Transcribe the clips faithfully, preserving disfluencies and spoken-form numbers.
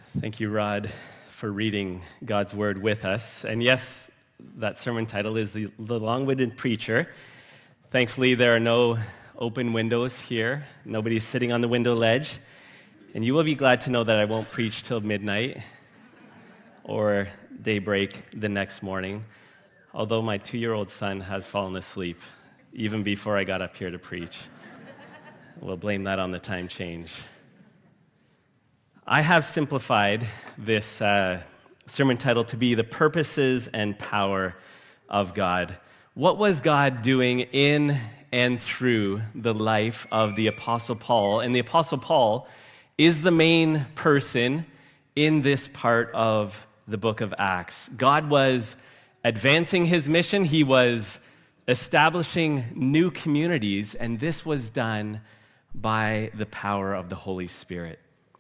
Thank you, Rod, for reading God's Word with us. And yes, that sermon title is The, the Long-Winded Preacher. Thankfully, there are no open windows here. Nobody's sitting on the window ledge. And you will be glad to know that I won't preach till midnight or daybreak the next morning, although my two-year-old son has fallen asleep even before I got up here to preach. We'll blame that on the time change. I have simplified this uh, sermon title to be The Purposes and Power of God. What was God doing in and through the life of the Apostle Paul? And the Apostle Paul is the main person in this part of the book of Acts. God was advancing his mission. He was establishing new communities, and this was done by the power of the Holy Spirit.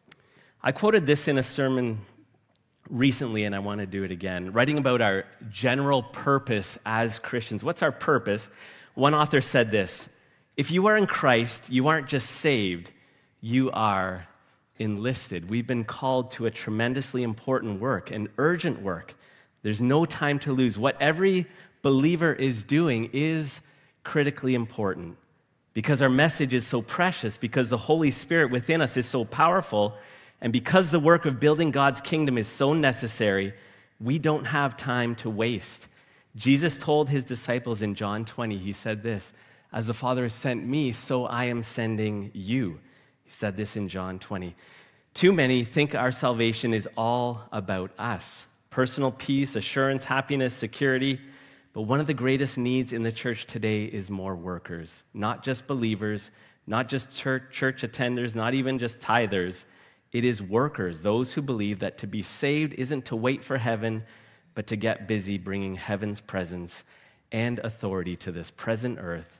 I quoted this in a sermon recently, and I want to do it again, writing about our general purpose as Christians. What's our purpose? One author said this: if you are in Christ, you aren't just saved, you are enlisted. We've been called to a tremendously important work, an urgent work. There's no time to lose. What every believer is doing is critically important because our message is so precious, because the Holy Spirit within us is so powerful, and because the work of building God's kingdom is so necessary. We don't have time to waste. Jesus told his disciples in John twenty, he said this: as the Father has sent me, so I am sending you. He said this in John twenty. Too many think our salvation is all about us. Personal peace, assurance, happiness, security. But one of the greatest needs in the church today is more workers. Not just believers, not just church, church attenders, not even just tithers. It is workers, those who believe that to be saved isn't to wait for heaven, but to get busy bringing heaven's presence and authority to this present earth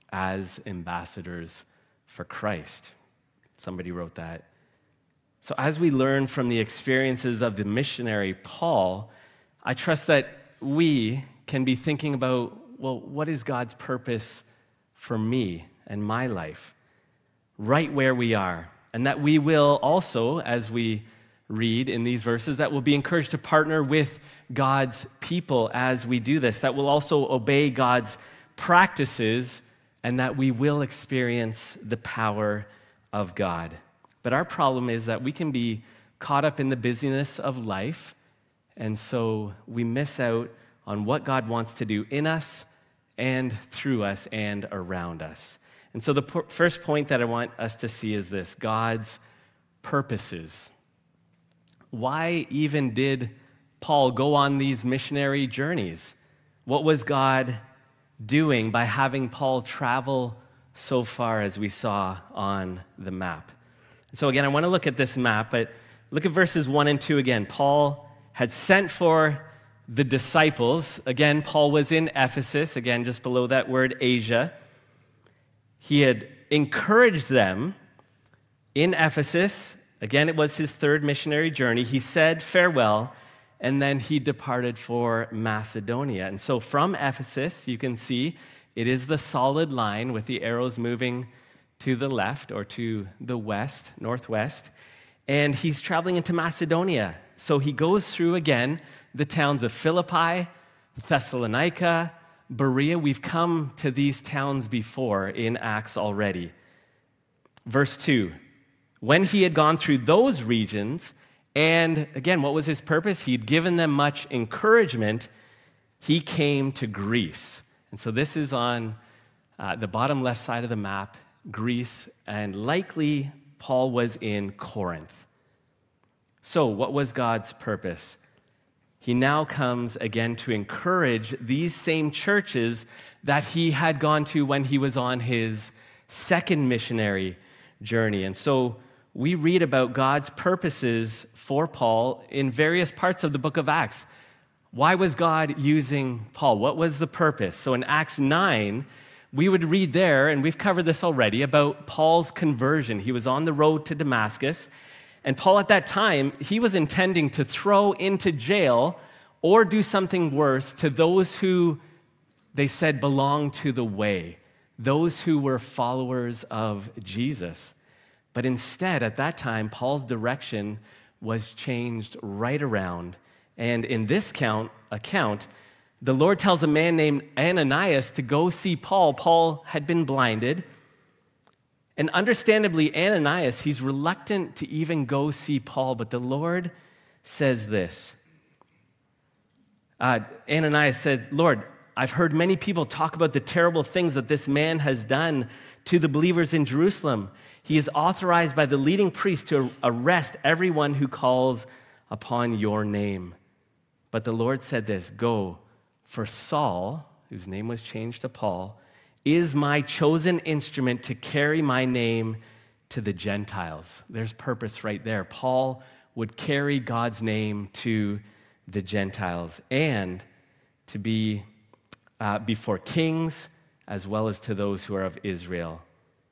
as ambassadors for Christ. Somebody wrote that. So as we learn from the experiences of the missionary Paul, I trust that we can be thinking about, well, what is God's purpose for me and my life, right where we are? And that we will also, as we read in these verses, that we'll be encouraged to partner with God's people as we do this, that we'll also obey God's practices, and that we will experience the power of God. But our problem is that we can be caught up in the busyness of life, and so we miss out on what God wants to do in us and through us and around us. And so the p- first point that I want us to see is this: God's purposes. Why even did Paul go on these missionary journeys? What was God doing by having Paul travel so far, as we saw on the map? So again, I want to look at this map, but look at verses one and two again. Paul had sent for the disciples. Again, Paul was in Ephesus, again, just below that word Asia. He had encouraged them in Ephesus. Again, it was his third missionary journey. He said farewell, and then he departed for Macedonia. And so from Ephesus, you can see it is the solid line with the arrows moving to the left or to the west, northwest. And he's traveling into Macedonia. So he goes through, again, the towns of Philippi, Thessalonica, Berea. We've come to these towns before in Acts already. Verse two, when he had gone through those regions, and again, what was his purpose? He'd given them much encouragement. He came to Greece. And so this is on uh, the bottom left side of the map, Greece, and likely Paul was in Corinth. So what was God's purpose? He now comes again to encourage these same churches that he had gone to when he was on his second missionary journey. And so we read about God's purposes for Paul in various parts of the book of Acts. Why was God using Paul? What was the purpose? So in Acts nine, we would read there, and we've covered this already, about Paul's conversion. He was on the road to Damascus, and Paul at that time, he was intending to throw into jail or do something worse to those who, they said, belonged to the way, those who were followers of Jesus. But instead, at that time, Paul's direction was changed right around. And in this count, account, the Lord tells a man named Ananias to go see Paul. Paul had been blinded. And understandably, Ananias, he's reluctant to even go see Paul, but the Lord says this. Uh, Ananias said, Lord, I've heard many people talk about the terrible things that this man has done to the believers in Jerusalem. He is authorized by the leading priest to arrest everyone who calls upon your name. But the Lord said this, go, for Saul, whose name was changed to Paul, is my chosen instrument to carry my name to the Gentiles. There's purpose right there. Paul would carry God's name to the Gentiles and to be uh, before kings as well as to those who are of Israel.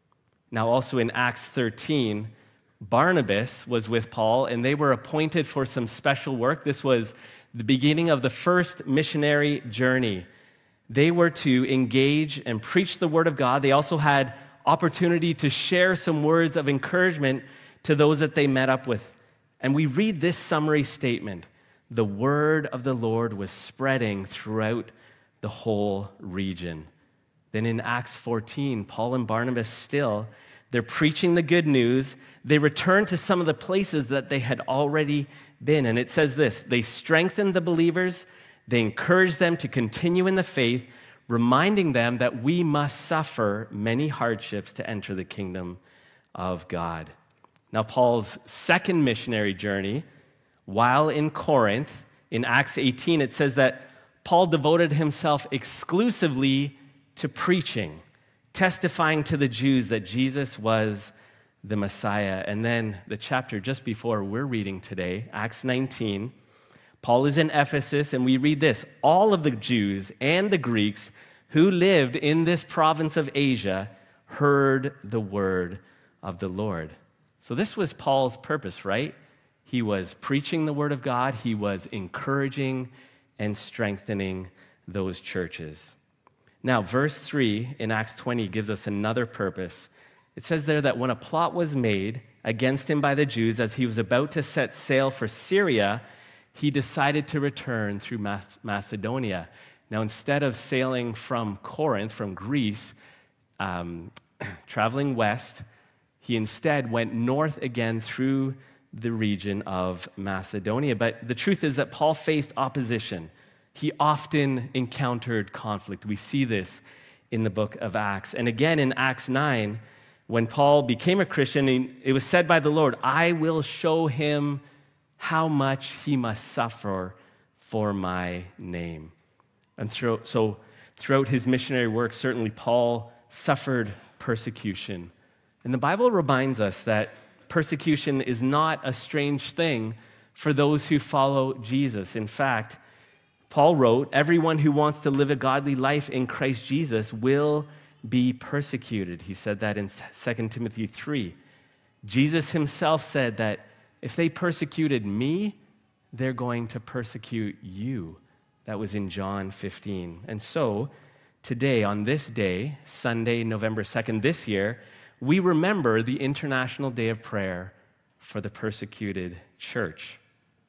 Now also in Acts thirteen, Barnabas was with Paul and they were appointed for some special work. This was the beginning of the first missionary journey. They were to engage and preach the word of God. They also had opportunity to share some words of encouragement to those that they met up with. And we read this summary statement. The word of the Lord was spreading throughout the whole region. Then in Acts fourteen, Paul and Barnabas still, they're preaching the good news. They return to some of the places that they had already been. And it says this, they strengthened the believers, they encouraged them to continue in the faith, reminding them that we must suffer many hardships to enter the kingdom of God. Now, Paul's second missionary journey, while in Corinth, in Acts eighteen, it says that Paul devoted himself exclusively to preaching, testifying to the Jews that Jesus was the Messiah. And then the chapter just before we're reading today, Acts nineteen, Paul is in Ephesus, and we read this, all of the Jews and the Greeks who lived in this province of Asia heard the word of the Lord. So this was Paul's purpose, right? He was preaching the word of God. He was encouraging and strengthening those churches. Now, verse three in Acts twenty gives us another purpose. It says there that when a plot was made against him by the Jews as he was about to set sail for Syria, he decided to return through Macedonia. Now, instead of sailing from Corinth, from Greece, um, traveling west, he instead went north again through the region of Macedonia. But the truth is that Paul faced opposition. He often encountered conflict. We see this in the book of Acts. And again in Acts nine, when Paul became a Christian, it was said by the Lord, I will show him how much he must suffer for my name. And throughout, so throughout his missionary work, certainly Paul suffered persecution. And the Bible reminds us that persecution is not a strange thing for those who follow Jesus. In fact, Paul wrote, everyone who wants to live a godly life in Christ Jesus will be persecuted. He said that in Second Timothy three. Jesus himself said that if they persecuted me, they're going to persecute you. That was in John fifteen. And so, today, on this day, Sunday, November second this year, we remember the International Day of Prayer for the Persecuted Church.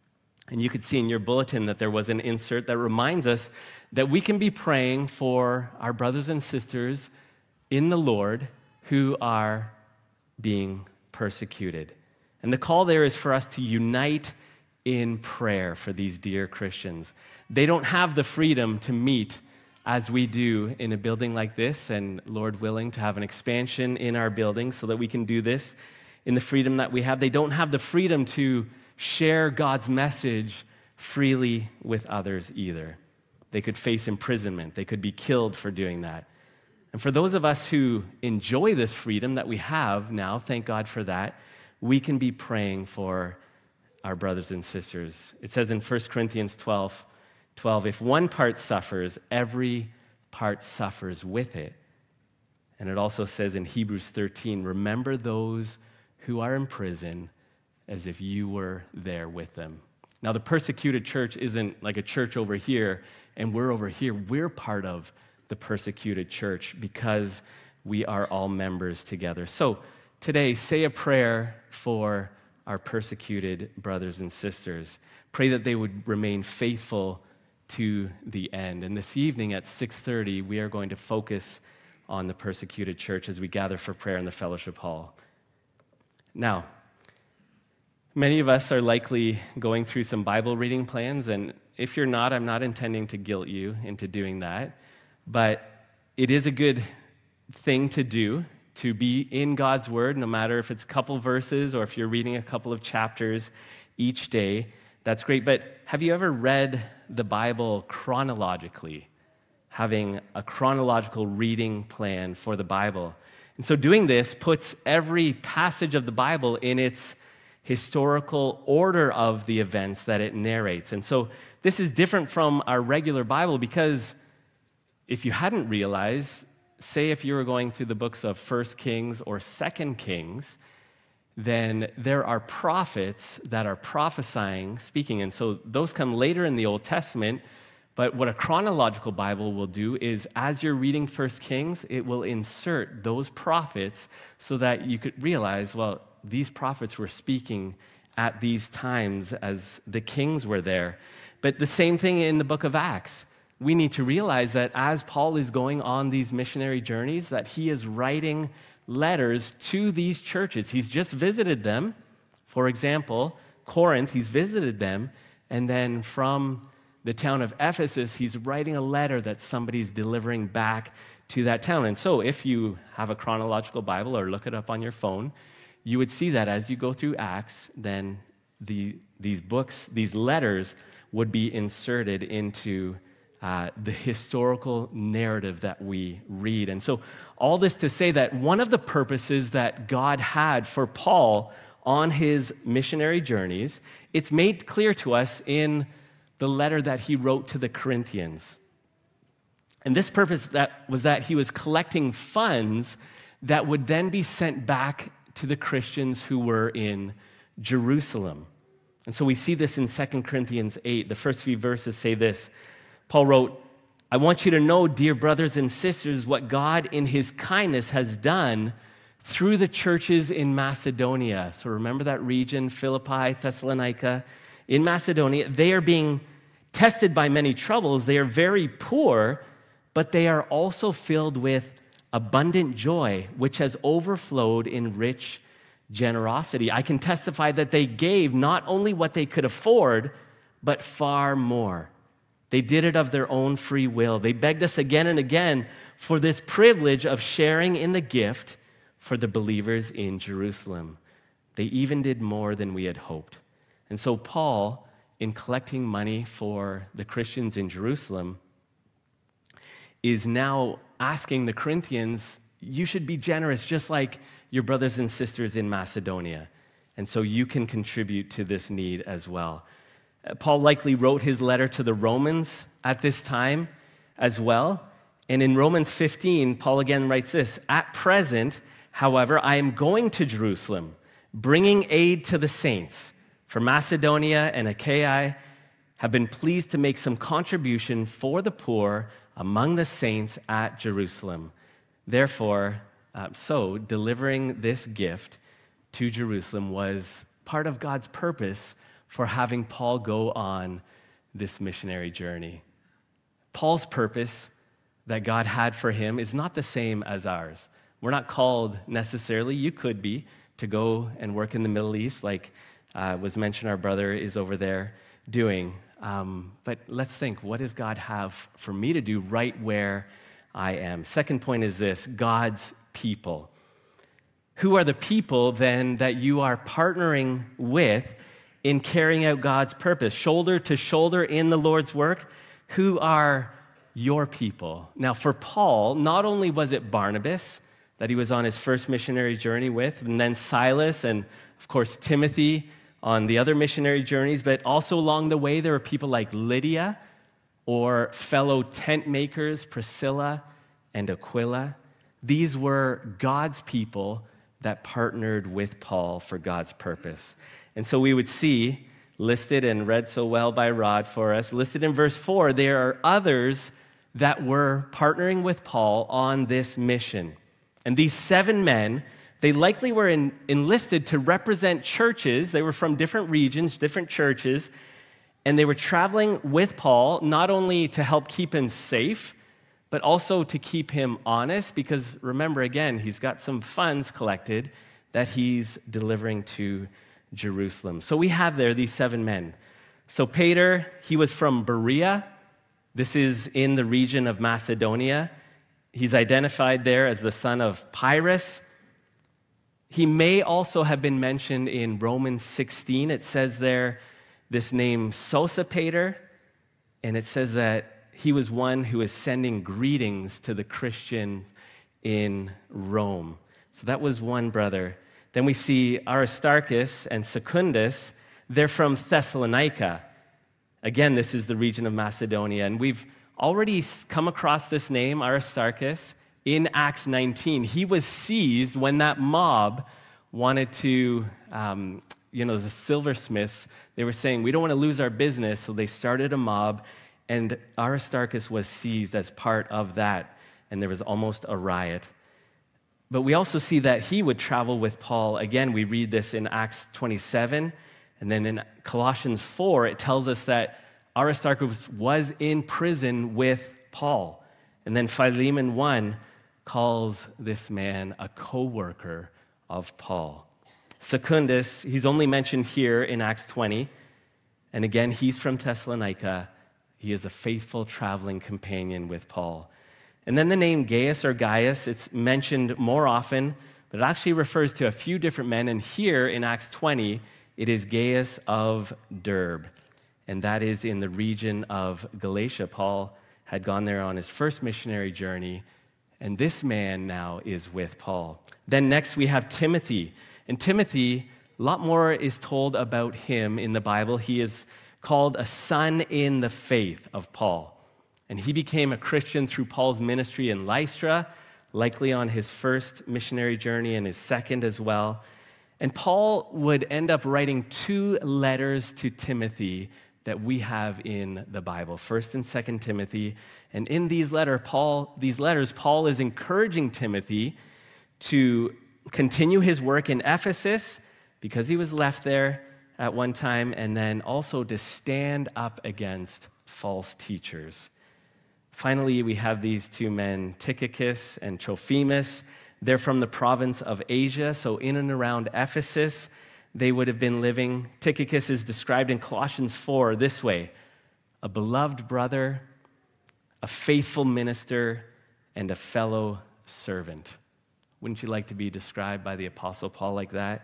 And you could see in your bulletin that there was an insert that reminds us that we can be praying for our brothers and sisters in the Lord who are being persecuted. And the call there is for us to unite in prayer for these dear Christians. They don't have the freedom to meet as we do in a building like this, and Lord willing, to have an expansion in our building so that we can do this in the freedom that we have. They don't have the freedom to share God's message freely with others either. They could face imprisonment. They could be killed for doing that. And for those of us who enjoy this freedom that we have now, thank God for that, we can be praying for our brothers and sisters. It says in First Corinthians twelve, twelve, if one part suffers, every part suffers with it. And it also says in Hebrews thirteen, remember those who are in prison as if you were there with them. Now, the persecuted church isn't like a church over here and we're over here. We're part of the persecuted church because we are all members together. So today, say a prayer for our persecuted brothers and sisters. Pray that they would remain faithful to the end. And this evening at six thirty, we are going to focus on the persecuted church as we gather for prayer in the fellowship hall. Now, many of us are likely going through some Bible reading plans, and if you're not, I'm not intending to guilt you into doing that, but it is a good thing to do, to be in God's Word, no matter if it's a couple verses or if you're reading a couple of chapters each day. That's great, but have you ever read the Bible chronologically, having a chronological reading plan for the Bible? And so doing this puts every passage of the Bible in its historical order of the events that it narrates. And so this is different from our regular Bible because if you hadn't realized, say if you were going through the books of First Kings or Second Kings, then there are prophets that are prophesying, speaking. And so those come later in the Old Testament. But what a chronological Bible will do is as you're reading First Kings, it will insert those prophets so that you could realize, well, these prophets were speaking at these times as the kings were there. But the same thing in the book of Acts. We need to realize that as Paul is going on these missionary journeys, that he is writing letters to these churches. He's just visited them. For example, Corinth, he's visited them, and then from the town of Ephesus, he's writing a letter that somebody's delivering back to that town. And so if you have a chronological Bible or look it up on your phone, you would see that as you go through Acts, then the, these books, these letters would be inserted into uh, the historical narrative that we read. And so all this to say that one of the purposes that God had for Paul on his missionary journeys, it's made clear to us in the letter that he wrote to the Corinthians. And this purpose that was that he was collecting funds that would then be sent back to the Christians who were in Jerusalem. And so we see this in Second Corinthians eight. The first few verses say this. Paul wrote, I want you to know, dear brothers and sisters, what God in his kindness has done through the churches in Macedonia. So remember that region, Philippi, Thessalonica. In Macedonia, they are being tested by many troubles. They are very poor, but they are also filled with abundant joy, which has overflowed in rich generosity. I can testify that they gave not only what they could afford, but far more. They did it of their own free will. They begged us again and again for this privilege of sharing in the gift for the believers in Jerusalem. They even did more than we had hoped. And so Paul, in collecting money for the Christians in Jerusalem, is now asking the Corinthians, you should be generous just like your brothers and sisters in Macedonia. And so you can contribute to this need as well. Paul likely wrote his letter to the Romans at this time as well. And in Romans fifteen, Paul again writes this, at present, however, I am going to Jerusalem, bringing aid to the saints. For Macedonia and Achaia have been pleased to make some contribution for the poor among the saints at Jerusalem. Therefore, uh, so delivering this gift to Jerusalem was part of God's purpose for having Paul go on this missionary journey. Paul's purpose that God had for him is not the same as ours. We're not called necessarily, you could be, to go and work in the Middle East like uh, was mentioned our brother is over there doing. Um, but let's think, what does God have for me to do right where I am? Second point is this, God's people. Who are the people then that you are partnering with in carrying out God's purpose? Shoulder to shoulder in the Lord's work, who are your people? Now for Paul, not only was it Barnabas that he was on his first missionary journey with, and then Silas and of course Timothy on the other missionary journeys, but also along the way there were people like Lydia or fellow tent makers, Priscilla and Aquila. These were God's people that partnered with Paul for God's purpose. And so we would see, listed and read so well by Rod for us, listed in verse four, there are others that were partnering with Paul on this mission. And these seven men They likely were in, enlisted to represent churches. They were from different regions, different churches, and they were traveling with Paul, not only to help keep him safe, but also to keep him honest, because remember, again, he's got some funds collected that he's delivering to Jerusalem. So we have there these seven men. So Peter, he was from Berea. This is in the region of Macedonia. He's identified there as the son of Pyrrhus. He may also have been mentioned in Romans sixteen. It says there this name Sosipater, and it says that he was one who is sending greetings to the Christians in Rome. So that was one brother. Then we see Aristarchus and Secundus. They're from Thessalonica. Again, this is the region of Macedonia. And we've already come across this name, Aristarchus, in Acts nineteen. He was seized when that mob wanted to, um, you know, the silversmiths, they were saying, we don't want to lose our business, so they started a mob. And Aristarchus was seized as part of that, and there was almost a riot. But we also see that he would travel with Paul. Again, we read this in Acts twenty-seven, and then in Colossians four, it tells us that Aristarchus was in prison with Paul. And then Philemon one calls this man a co-worker of Paul. Secundus, he's only mentioned here in Acts twenty, and again, he's from Thessalonica. He is a faithful traveling companion with Paul. And then the name Gaius or Gaius, it's mentioned more often, but it actually refers to a few different men. And here in Acts twenty, it is Gaius of Derbe, and that is in the region of Galatia. Paul had gone there on his first missionary journey, and this man now is with Paul. Then next we have Timothy. And Timothy, a lot more is told about him in the Bible. He is called a son in the faith of Paul. And he became a Christian through Paul's ministry in Lystra, likely on his first missionary journey and his second as well. And Paul would end up writing two letters to Timothy that we have in the Bible, First and Second Timothy. And in these letter, Paul, these letters, Paul is encouraging Timothy to continue his work in Ephesus because he was left there at one time, and then also to stand up against false teachers. Finally, we have these two men, Tychicus and Trophimus. They're from the province of Asia, so in and around Ephesus, they would have been living. Tychicus is described in Colossians four this way: a beloved brother, a faithful minister, and a fellow servant. Wouldn't you like to be described by the Apostle Paul like that?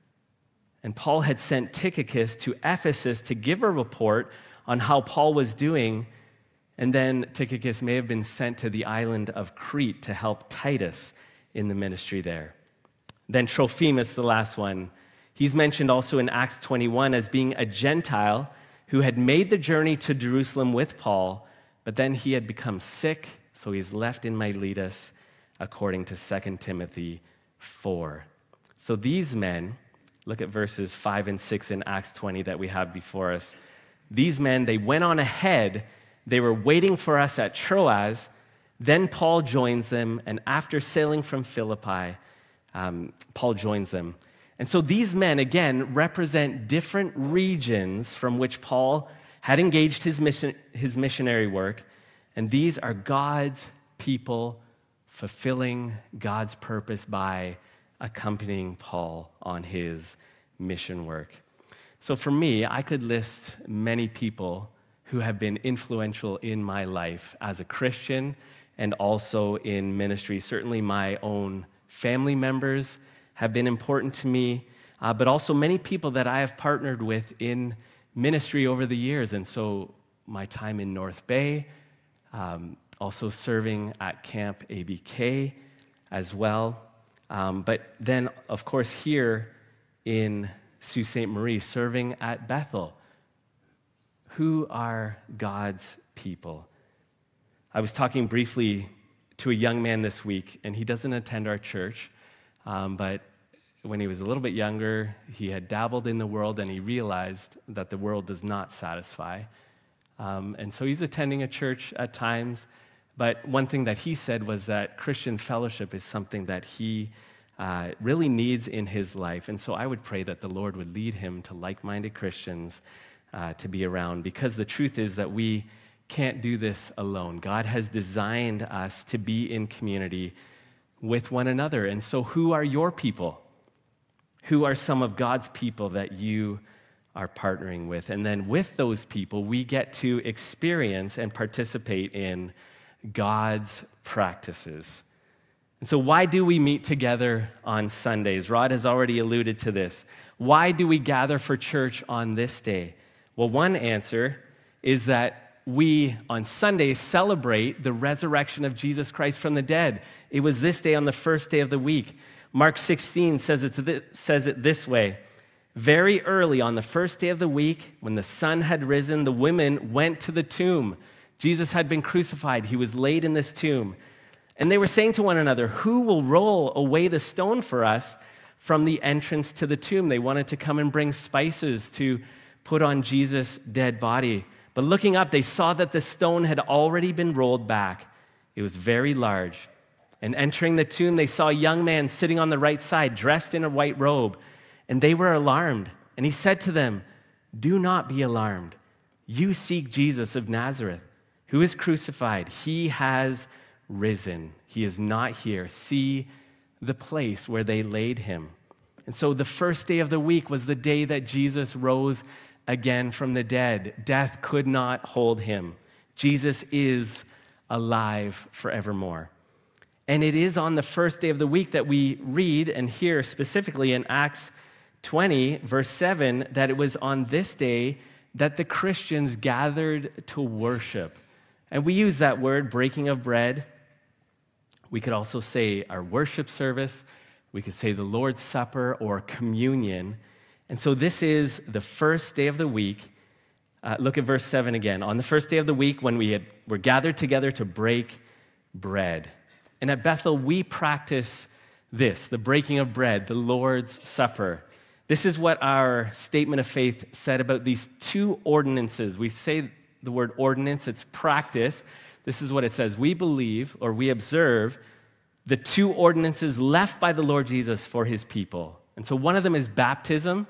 And Paul had sent Tychicus to Ephesus to give a report on how Paul was doing, and then Tychicus may have been sent to the island of Crete to help Titus in the ministry there. Then Trophimus, the last one, he's mentioned also in Acts twenty-one as being a Gentile who had made the journey to Jerusalem with Paul, but then he had become sick, so he's left in Miletus, according to Second Timothy four. So these men, look at verses five and six in Acts twenty that we have before us. These men, they went on ahead. They were waiting for us at Troas. Then Paul joins them, and after sailing from Philippi, um, Paul joins them. And so these men, again, represent different regions from which Paul had engaged his mission, his missionary work, and these are God's people fulfilling God's purpose by accompanying Paul on his mission work. So for me, I could list many people who have been influential in my life as a Christian and also in ministry. Certainly my own family members have been important to me, uh, but also many people that I have partnered with in ministry over the years. And so my time in North Bay, um, also serving at Camp A B K as well. Um, but then, of course, here in Sault Ste. Marie, serving at Bethel. Who are God's people? I was talking briefly to a young man this week, and he doesn't attend our church, um, but when he was a little bit younger, he had dabbled in the world, and he realized that the world does not satisfy. Um, and so he's attending a church at times, but one thing that he said was that Christian fellowship is something that he uh, really needs in his life. And so I would pray that the Lord would lead him to like-minded Christians uh, to be around, because the truth is that we can't do this alone. God has designed us to be in community with one another. And so who are your people? Who are some of God's people that you are partnering with? And then with those people, we get to experience and participate in God's practices. And so why do we meet together on Sundays? Rod has already alluded to this. Why do we gather for church on this day? Well, one answer is that we, on Sundays, celebrate the resurrection of Jesus Christ from the dead. It was this day on the first day of the week. Mark sixteen says it, th- says it this way. Very early on the first day of the week, when the sun had risen, the women went to the tomb. Jesus had been crucified. He was laid in this tomb. And they were saying to one another, who will roll away the stone for us from the entrance to the tomb? They wanted to come and bring spices to put on Jesus' dead body. But looking up, they saw that the stone had already been rolled back. It was very large. And entering the tomb, they saw a young man sitting on the right side, dressed in a white robe. And they were alarmed. And he said to them, do not be alarmed. You seek Jesus of Nazareth, who is crucified. He has risen. He is not here. See the place where they laid him. And so the first day of the week was the day that Jesus rose again from the dead. Death could not hold him. Jesus is alive forevermore. And it is on the first day of the week that we read and hear specifically in Acts twenty, verse seven, that it was on this day that the Christians gathered to worship. And we use that word, breaking of bread. We could also say our worship service. We could say the Lord's Supper or communion. And so this is the first day of the week. Uh, look at verse seven again. On the first day of the week, when we had, were gathered together to break bread. And at Bethel, we practice this, the breaking of bread, the Lord's Supper. This is what our statement of faith said about these two ordinances. We say the word ordinance, it's practice. This is what it says. We believe, or we observe, the two ordinances left by the Lord Jesus for his people. And so one of them is baptism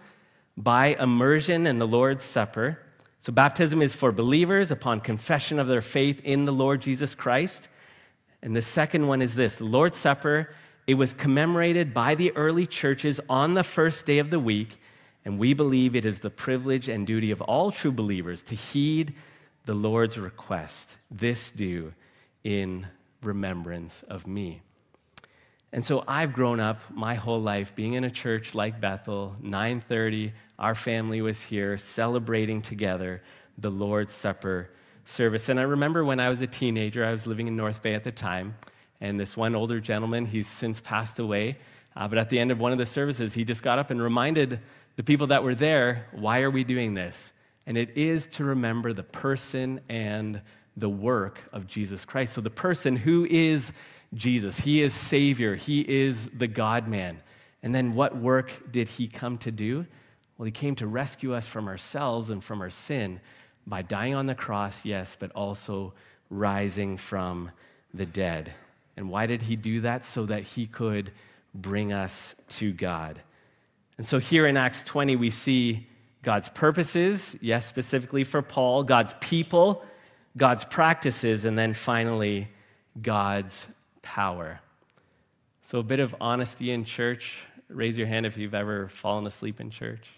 by immersion in the Lord's Supper. So baptism is for believers upon confession of their faith in the Lord Jesus Christ. And the second one is this, the Lord's Supper. It was commemorated by the early churches on the first day of the week, and we believe it is the privilege and duty of all true believers to heed the Lord's request. This do in remembrance of me. And so I've grown up my whole life being in a church like Bethel, nine thirty, our family was here celebrating together the Lord's Supper service. And I remember when I was a teenager, I was living in North Bay at the time, and this one older gentleman, he's since passed away, uh, but at the end of one of the services, he just got up and reminded the people that were there, why are we doing this? And it is to remember the person and the work of Jesus Christ. So the person who is Jesus, he is Savior, he is the God-man. And then what work did he come to do? Well, he came to rescue us from ourselves and from our sin by dying on the cross, yes, but also rising from the dead. And why did he do that? So that he could bring us to God. And so here in Acts twenty, we see God's purposes, yes, specifically for Paul, God's people, God's practices, and then finally, God's power. So a bit of honesty in church. Raise your hand if you've ever fallen asleep in church.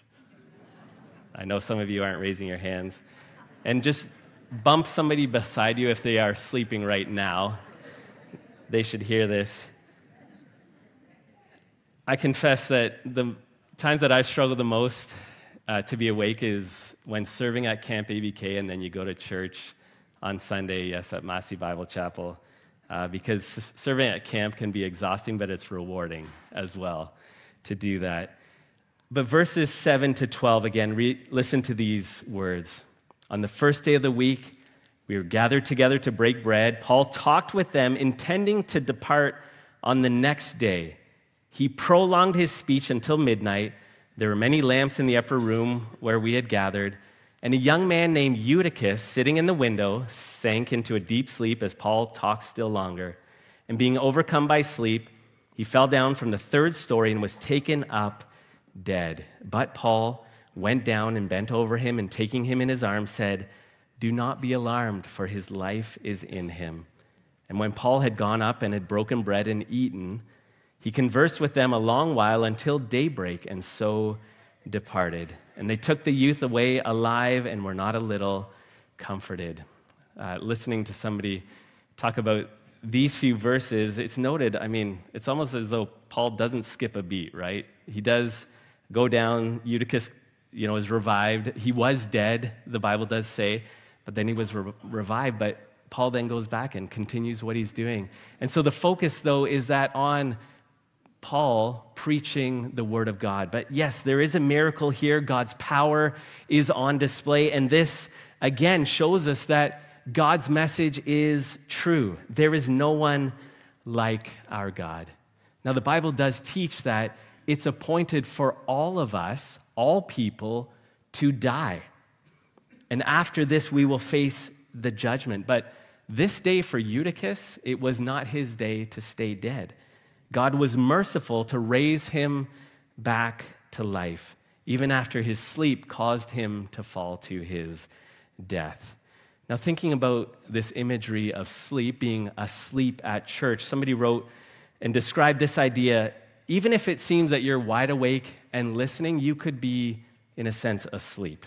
I know some of you aren't raising your hands. And just bump somebody beside you if they are sleeping right now. They should hear this. I confess that the times that I've struggled the most uh, to be awake is when serving at Camp A B K and then you go to church on Sunday, yes, at Massey Bible Chapel, uh, because serving at camp can be exhausting, but it's rewarding as well to do that. But verses seven to twelve, again, re- listen to these words. On the first day of the week, we were gathered together to break bread. Paul talked with them, intending to depart on the next day. He prolonged his speech until midnight. There were many lamps in the upper room where we had gathered, and a young man named Eutychus, sitting in the window, sank into a deep sleep as Paul talked still longer. And being overcome by sleep, He fell down from the third story and was taken up dead. But Paul went down and bent over him, and taking him in his arms said, "Do not be alarmed, for his life is in him." And when Paul had gone up and had broken bread and eaten, he conversed with them a long while until daybreak, and so departed. And they took the youth away alive and were not a little comforted. Uh, listening to somebody talk about these few verses, it's noted, I mean, it's almost as though Paul doesn't skip a beat, right? He does go down. Eutychus, you know, is revived. He was dead, the Bible does say, but then he was re- revived. But Paul then goes back and continues what he's doing. And so the focus, though, is that on Paul preaching the word of God. But yes, there is a miracle here. God's power is on display. And this, again, shows us that God's message is true. There is no one like our God. Now, the Bible does teach that it's appointed for all of us, all people, to die. And after this, we will face the judgment. But this day for Eutychus, it was not his day to stay dead. God was merciful to raise him back to life, even after his sleep caused him to fall to his death. Now, thinking about this imagery of sleep, being asleep at church, somebody wrote and described this idea: even if it seems that you're wide awake and listening, you could be, in a sense, asleep.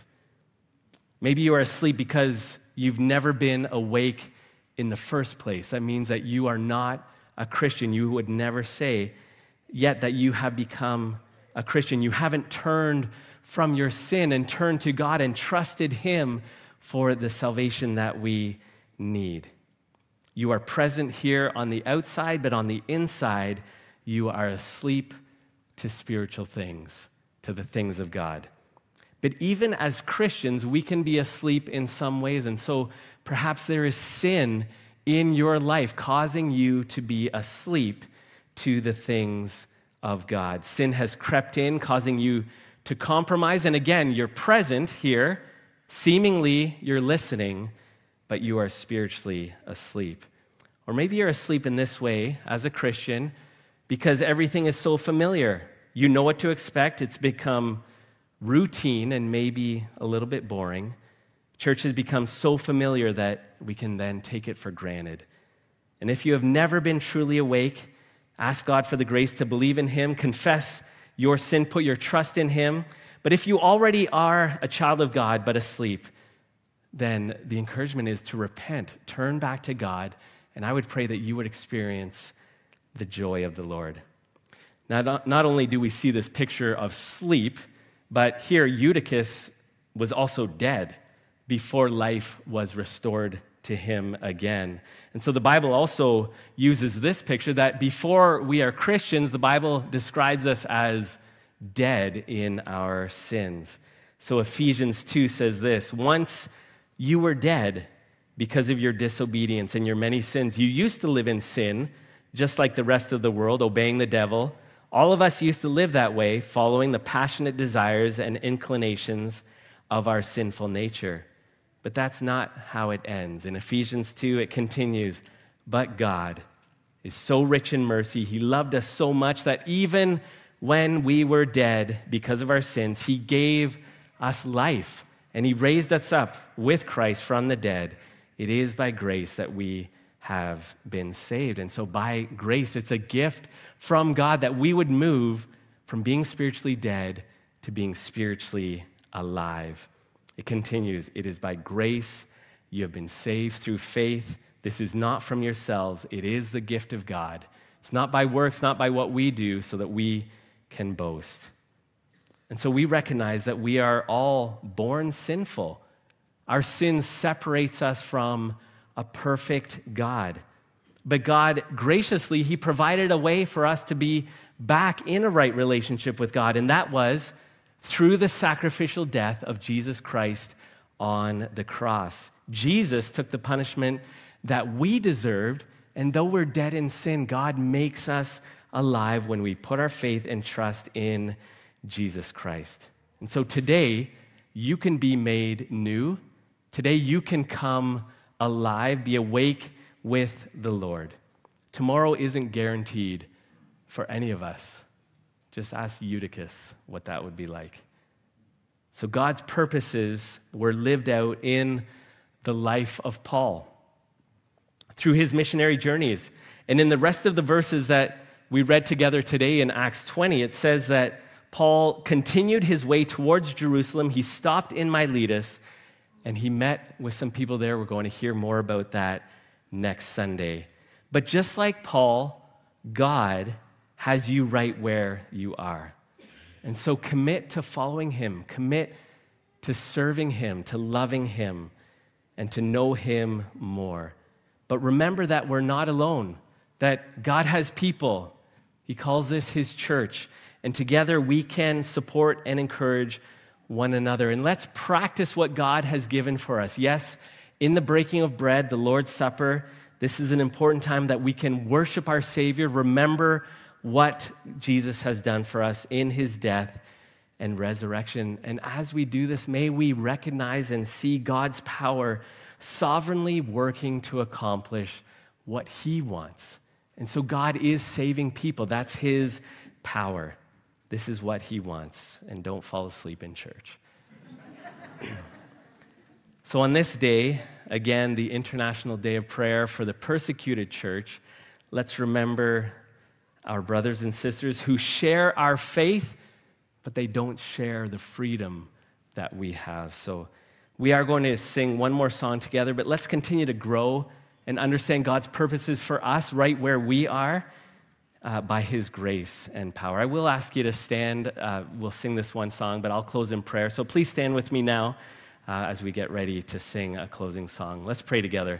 Maybe you are asleep because you've never been awake in the first place. That means that you are not a Christian. You would never say yet that you have become a Christian. You haven't turned from your sin and turned to God and trusted Him for the salvation that we need. You are present here on the outside, but on the inside, you are asleep to spiritual things, to the things of God. But even as Christians, we can be asleep in some ways, and so perhaps there is sin in your life causing you to be asleep to the things of God. Sin has crept in, causing you to compromise, and again, you're present here. Seemingly, you're listening, but you are spiritually asleep. Or maybe you're asleep in this way as a Christian because everything is so familiar. You know what to expect. It's become routine and maybe a little bit boring. Church has become so familiar that we can then take it for granted. And if you have never been truly awake, ask God for the grace to believe in Him, confess your sin, put your trust in Him. But if you already are a child of God but asleep, then the encouragement is to repent, turn back to God, and I would pray that you would experience the joy of the Lord. Now, not, not only do we see this picture of sleep, but here Eutychus was also dead before life was restored to him again. And so the Bible also uses this picture that before we are Christians, the Bible describes us as dead in our sins. So Ephesians two says this: once you were dead because of your disobedience and your many sins. You used to live in sin, just like the rest of the world, obeying the devil. All of us used to live that way, following the passionate desires and inclinations of our sinful nature. But that's not how it ends. In Ephesians two, it continues, but God is so rich in mercy. He loved us so much that even when we were dead because of our sins, He gave us life, and He raised us up with Christ from the dead. It is by grace that we have been saved. And so by grace, it's a gift from God that we would move from being spiritually dead to being spiritually alive. It continues, it is by grace you have been saved through faith. This is not from yourselves. It is the gift of God. It's not by works, not by what we do, so that we can boast. And so we recognize that we are all born sinful. Our sin separates us from a perfect God. But God, graciously, He provided a way for us to be back in a right relationship with God, and that was through the sacrificial death of Jesus Christ on the cross. Jesus took the punishment that we deserved, and though we're dead in sin, God makes us alive when we put our faith and trust in Jesus Christ. And so today, you can be made new. Today, you can come alive, be awake with the Lord. Tomorrow isn't guaranteed, for any of us. Just ask Eutychus what that would be like. So God's purposes were lived out in the life of Paul through his missionary journeys. And in the rest of the verses that we read together today in Acts twenty, it says that Paul continued his way towards Jerusalem. He stopped in Miletus, and he met with some people there. We're going to hear more about that next Sunday. But just like Paul, God has you right where you are. And so commit to following him. Commit to serving him, to loving him, and to know him more. But remember that we're not alone, that God has people. He calls this his church. And together we can support and encourage one another. And let's practice what God has given for us. Yes, in the breaking of bread, the Lord's Supper, this is an important time that we can worship our Savior, remember what Jesus has done for us in his death and resurrection. And as we do this, may we recognize and see God's power sovereignly working to accomplish what he wants. And so God is saving people. That's his power. This is what he wants. And don't fall asleep in church. So on this day, again, the International Day of Prayer for the Persecuted Church, let's remember our brothers and sisters who share our faith, but they don't share the freedom that we have. So we are going to sing one more song together, but let's continue to grow and understand God's purposes for us right where we are uh, by his grace and power. I will ask you to stand. Uh, we'll sing this one song, but I'll close in prayer. So please stand with me now uh, as we get ready to sing a closing song. Let's pray together.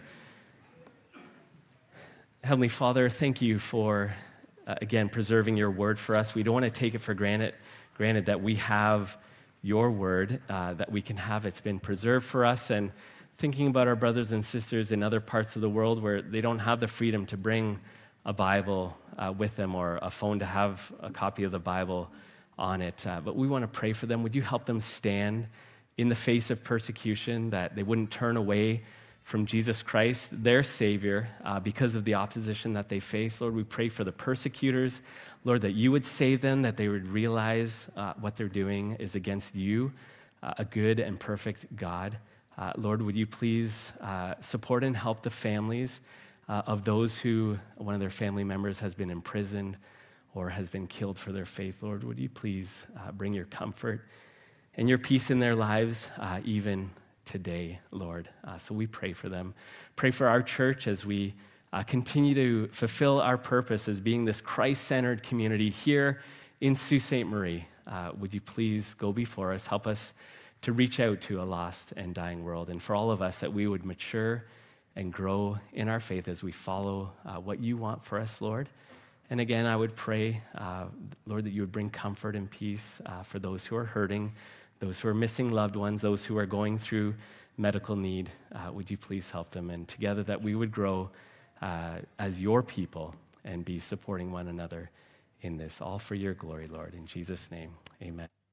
Heavenly Father, thank you for Uh, again, preserving your word for us. We don't want to take it for granted, granted that we have your word, uh, that we can have. It's been preserved for us. And thinking about our brothers and sisters in other parts of the world where they don't have the freedom to bring a Bible uh, with them or a phone to have a copy of the Bible on it. Uh, but we want to pray for them. Would you help them stand in the face of persecution, that they wouldn't turn away from Jesus Christ, their Savior, uh, because of the opposition that they face. Lord, we pray for the persecutors. Lord, that you would save them, that they would realize uh, what they're doing is against you, uh, a good and perfect God. Uh, Lord, would you please uh, support and help the families uh, of those who, one of their family members has been imprisoned or has been killed for their faith. Lord, would you please uh, bring your comfort and your peace in their lives, uh, even today, Lord. Uh, so we pray for them. Pray for our church as we uh, continue to fulfill our purpose as being this Christ-centered community here in Sault Ste. Marie. Uh, would you please go before us, help us to reach out to a lost and dying world, and for all of us that we would mature and grow in our faith as we follow uh, what you want for us, Lord. And again, I would pray, uh, Lord, that you would bring comfort and peace uh, for those who are hurting, those who are missing loved ones, those who are going through medical need. Uh, would you please help them? And together that we would grow uh, as your people and be supporting one another in this, all for your glory, Lord. In Jesus' name, amen.